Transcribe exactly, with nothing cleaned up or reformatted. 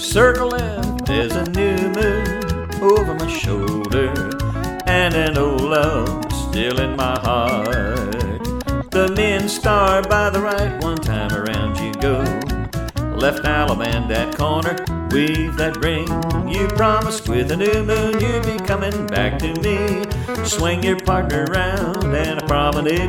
Circle left, there's a new moon over my shoulder, and an old love still in my heart. The men star by the right, one time around you go. Left now, bend that corner, weave that ring. You promised with a new moon you'd be coming back to me. Swing your partner round and a promenade